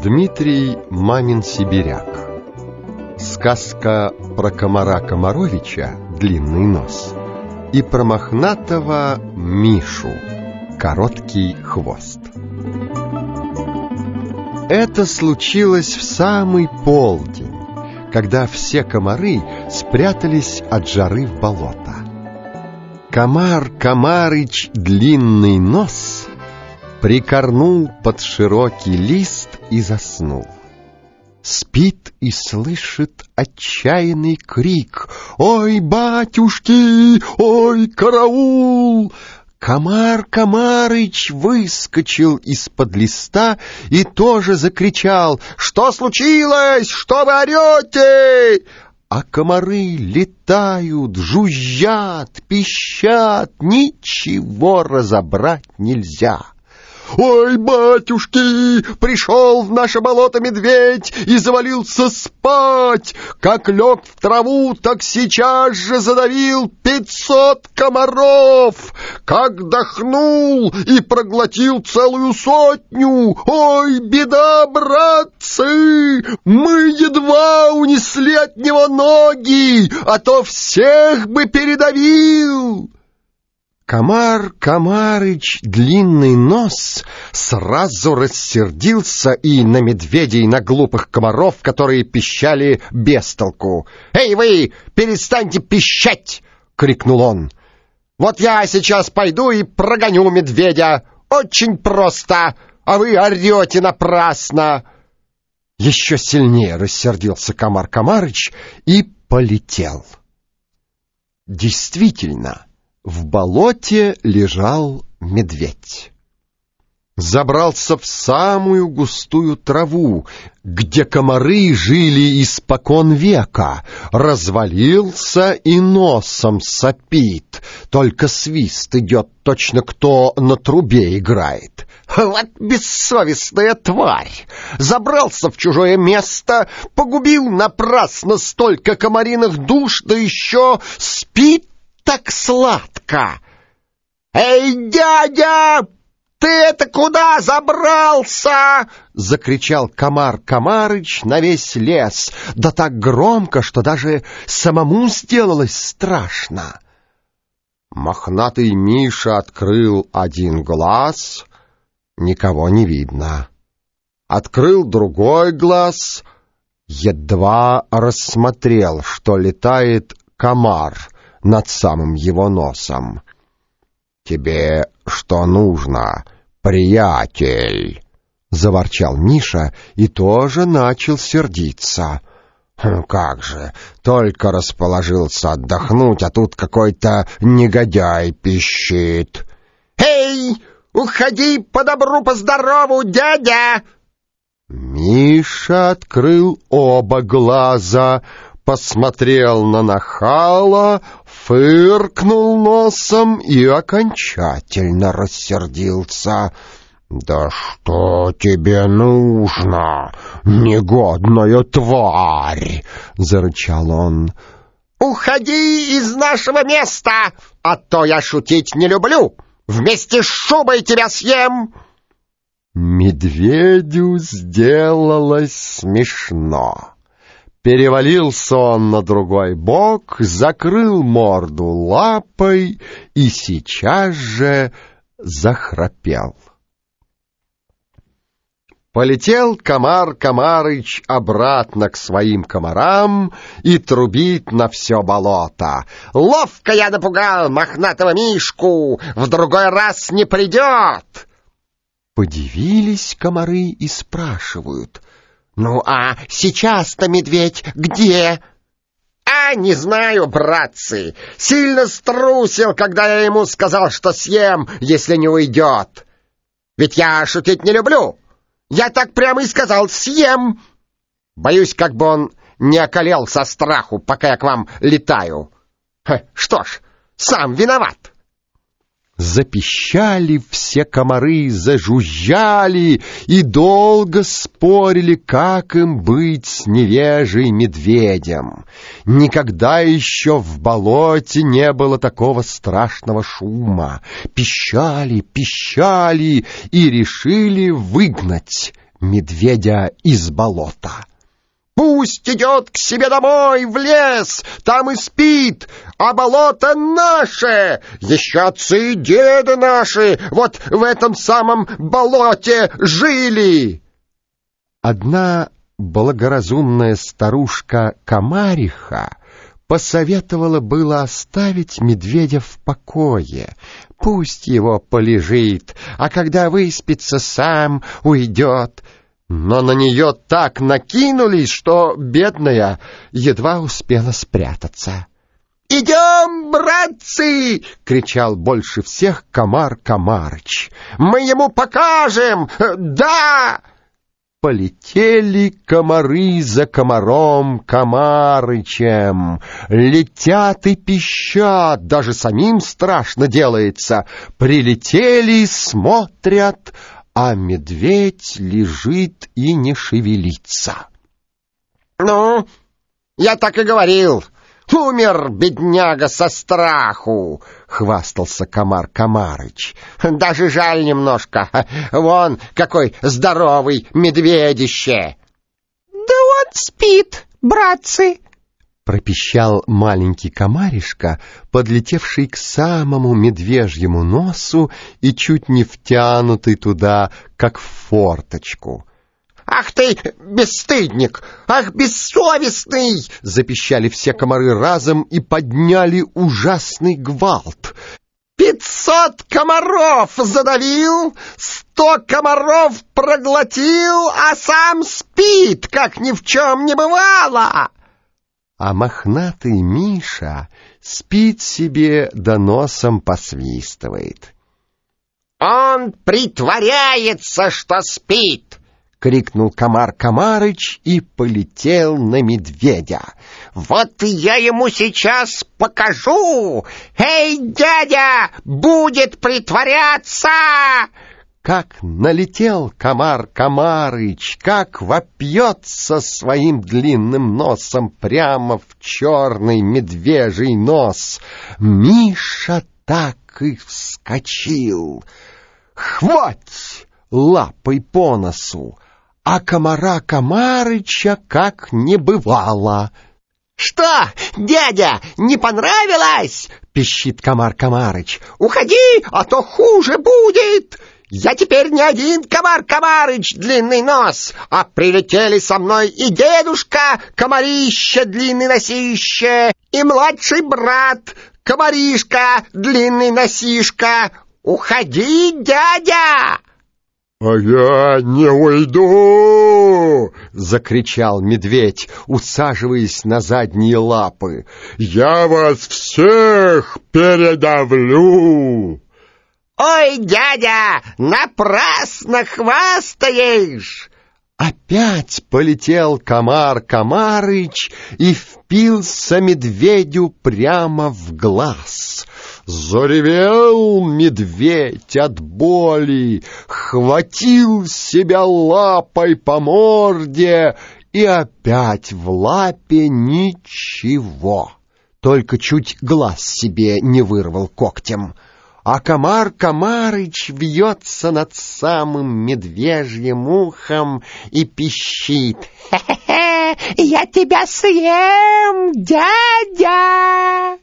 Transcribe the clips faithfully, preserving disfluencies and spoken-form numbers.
Дмитрий Мамин-Сибиряк. Сказка про комара Комаровича «Длинный нос» и про мохнатого Мишу «Короткий хвост». Это случилось в самый полдень, когда все комары спрятались от жары в болото. Комар Комарыч «Длинный нос» прикорнул под широкий лист и заснул. Спит и слышит отчаянный крик: «Ой, батюшки! Ой, караул!» Комар Комарыч выскочил из-под листа и тоже закричал: «Что случилось? Что вы орете?» А комары летают, жужжат, пищат, ничего разобрать нельзя. «Ой, батюшки, пришел в наше болото медведь и завалился спать. Как лег в траву, так сейчас же задавил пятьсот комаров. Как дохнул и проглотил целую сотню. Ой, беда, братцы, мы едва унесли от него ноги, а то всех бы передавил». Комар Комарыч «Длинный нос» сразу рассердился и на медведей, и на глупых комаров, которые пищали без толку. «Эй вы, перестаньте пищать!» — крикнул он. «Вот я сейчас пойду и прогоню медведя. Очень просто, а вы орете напрасно!» Еще сильнее рассердился комар Комарыч и полетел. Действительно, в болоте лежал медведь. Забрался в самую густую траву, где комары жили испокон века, развалился и носом сопит, только свист идет, точно кто на трубе играет. Вот бессовестная тварь! Забрался в чужое место, погубил напрасно столько комариных душ, да еще спит так сладко. «Эй, дядя, ты это куда забрался?» — закричал комар Комарыч на весь лес, да так громко, что даже самому сделалось страшно. Мохнатый Миша открыл один глаз, никого не видно. Открыл другой глаз, едва рассмотрел, что летает комар над самым его носом. «Тебе что нужно, приятель?» — заворчал Миша и тоже начал сердиться. «Как же, только расположился отдохнуть, а тут какой-то негодяй пищит». «Эй, уходи по добру, по здорову, дядя!» Миша открыл оба глаза, посмотрел на нахала, фыркнул носом и окончательно рассердился. «Да что тебе нужно, негодная тварь?» — зарычал он. «Уходи из нашего места, а то я шутить не люблю. Вместе с шубой тебя съем!» Медведю сделалось смешно. Перевалился он на другой бок, закрыл морду лапой и сейчас же захрапел. Полетел комар Комарыч обратно к своим комарам и трубит на все болото: «Ловко я напугал мохнатого Мишку, в другой раз не придет!» Подивились комары и спрашивают: «Ну, а сейчас-то медведь где?» «А, не знаю, братцы. Сильно струсил, когда я ему сказал, что съем, если не уйдет. Ведь я шутить не люблю. Я так прямо и сказал: съем. Боюсь, как бы он не околел со страху, пока я к вам летаю. Ха, что ж, сам виноват». Запищали все комары, зажужжали и долго спорили, как им быть с невежей медведем. Никогда еще в болоте не было такого страшного шума. Пищали, пищали и решили выгнать медведя из болота. «Пусть идет к себе домой, в лес, там и спит, а болото наше, еще отцы и деды наши вот в этом самом болоте жили!» Одна благоразумная старушка-комариха посоветовала было оставить медведя в покое. Пусть его полежит, а когда выспится, сам уйдет. Но на нее так накинулись, что бедная едва успела спрятаться. «Идем, братцы!» — кричал больше всех комар Комарыч. «Мы ему покажем! Да!» Полетели комары за комаром Комарычем. Летят и пищат, даже самим страшно делается. Прилетели, смотрят, а медведь лежит и не шевелится. «Ну, я так и говорил, умер бедняга со страху», — хвастался комар Комарыч. «Даже жаль немножко. Вон какой здоровый медведище!» «Да он спит, братцы!» — пропищал маленький комаришка, подлетевший к самому медвежьему носу и чуть не втянутый туда, как в форточку. «Ах ты, бесстыдник! Ах, бессовестный!» — запищали все комары разом и подняли ужасный гвалт. «Пятьсот комаров задавил, сто комаров проглотил, а сам спит, как ни в чем не бывало!» А мохнатый Миша спит себе, да носом посвистывает. «Он притворяется, что спит!» — крикнул комар Комарыч и полетел на медведя. «Вот я ему сейчас покажу! Эй, дядя, будет притворяться!» Как налетел комар Комарыч, как вопьется своим длинным носом прямо в черный медвежий нос. Миша так и вскочил. «Хвать!» лапой по носу, а комара Комарыча как не бывало. «Что, дядя, не понравилось?» — пищит комар Комарыч. «Уходи, а то хуже будет! Я теперь не один комар Комарыч длинный нос, а прилетели со мной и дедушка Комарище длинный носище, и младший брат Комаришка длинный носишка. Уходи, дядя!» «А я не уйду!» — закричал медведь, усаживаясь на задние лапы. «Я вас всех передавлю!» «Ой, дядя, напрасно хвастаешь!» Опять полетел комар Комарыч и впился медведю прямо в глаз. Заревел медведь от боли, хватил себя лапой по морде, и опять в лапе ничего, только чуть глаз себе не вырвал когтем. А комар Комарыч вьется над самым медвежьим ухом и пищит: «Хе-хе-хе, я тебя съем, дядя!»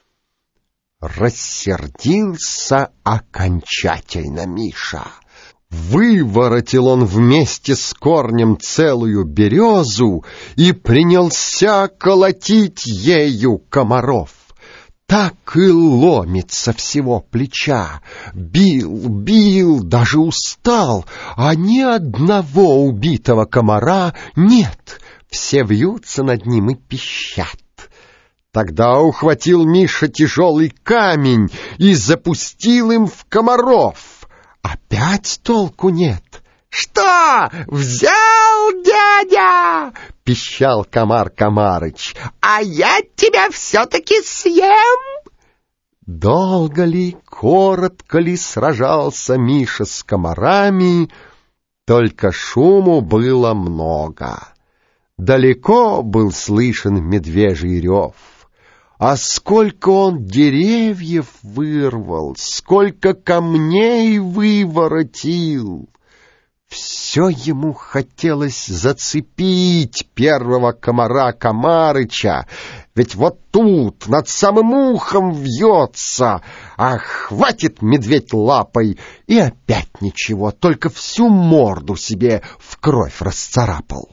Рассердился окончательно Миша. Выворотил он вместе с корнем целую березу и принялся колотить ею комаров. Так и ломится всего плеча. Бил, бил, даже устал, а ни одного убитого комара нет. Все вьются над ним и пищат. Тогда ухватил Миша тяжелый камень и запустил им в комаров. Опять толку нет. «Что, взял, дядя?» — пищал комар Комарыч. «А я тебя все-таки съем!» Долго ли, коротко ли сражался Миша с комарами, только шуму было много. Далеко был слышен медвежий рев. А сколько он деревьев вырвал, сколько камней выворотил! Все все ему хотелось зацепить первого комара Комарыча, ведь вот тут над самым ухом вьется, а хватит медведь лапой, и опять ничего, только всю морду себе в кровь расцарапал.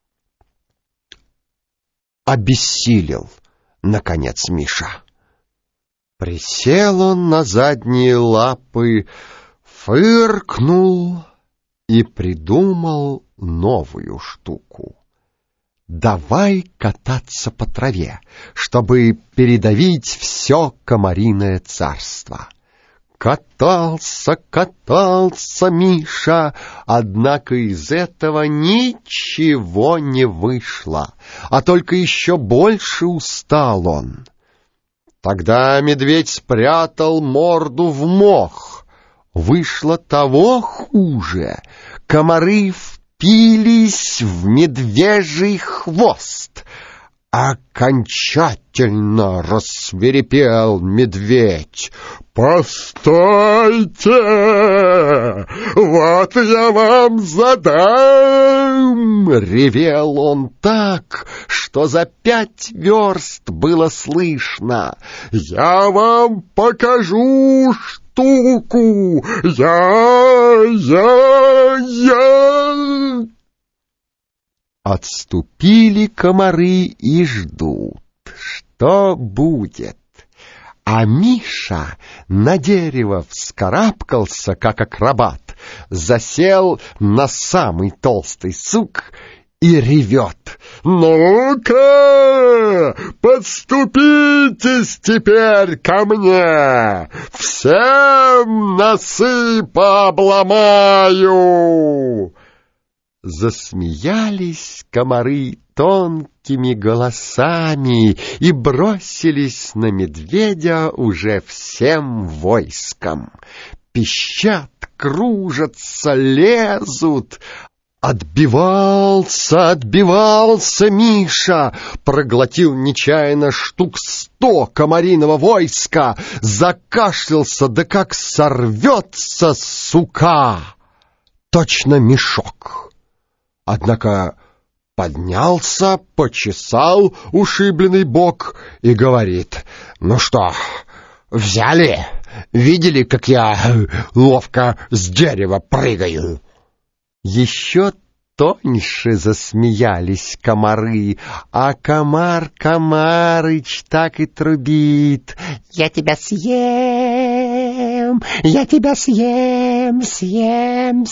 Обессилел, наконец, Миша. Присел он на задние лапы, фыркнул и придумал новую штуку. Давай кататься по траве, чтобы передавить все комариное царство. Катался, катался Миша, однако из этого ничего не вышло, а только еще больше устал он. Тогда медведь спрятал морду в мох. Вышло того хуже. Комары впились в медвежий хвост. Окончательно рассвирепел медведь. «Постойте! Вот я вам задам!» Ревел он так, что за пять верст было слышно. «Я вам покажу штуку! Я, я, я!» Отступили комары и ждут, что будет. А Миша на дерево вскарабкался, как акробат, засел на самый толстый сук и ревет: «Ну-ка, подступитесь теперь ко мне, всем носы пообломаю!» Засмеялись комары тонкими голосами и бросились на медведя уже всем войском. Пищат, кружатся, лезут. Отбивался, отбивался Миша, проглотил нечаянно штук сто комариного войска, закашлялся, да как сорвется сука, точно мешок. Однако поднялся, почесал ушибленный бок и говорит: «Ну что, взяли? Видели, как я ловко с дерева прыгаю?» Еще тоньше засмеялись комары, а комар Комарыч так и трубит: «Я тебя съем, я тебя съем, съем,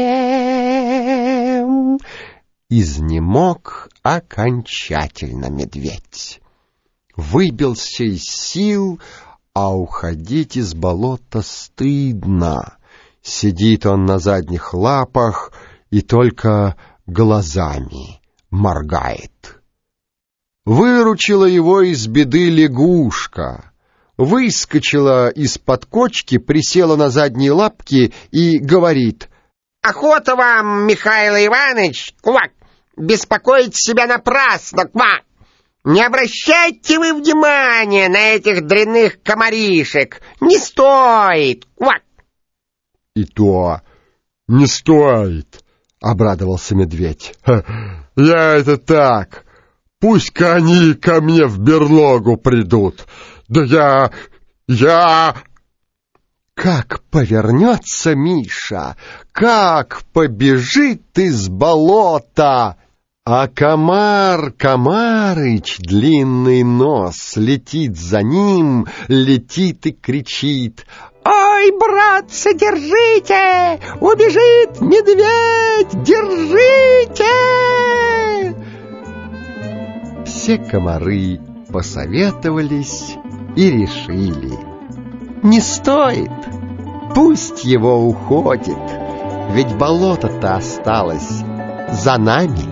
съем!» Изнемог окончательно медведь. Выбился из сил, а уходить из болота стыдно. Сидит он на задних лапах и только глазами моргает. Выручила его из беды лягушка. Выскочила из-под кочки, присела на задние лапки и говорит: «Охота вам, Михаил Иванович, квак, беспокоить себя напрасно, квак! Не обращайте вы внимания на этих дрянных комаришек, не стоит, квак!» «И то не стоит», — обрадовался медведь. «Я это так, пусть-ка они ко мне в берлогу придут, да я, я...» Как повернется Миша, как побежит из болота, а комар Комарыч, длинный нос, летит за ним, летит и кричит: «Ой, братцы, держите! Убежит медведь! Держите!» Все комары посоветовались и решили: не стоит, пусть его уходит, ведь болото-то осталось за нами.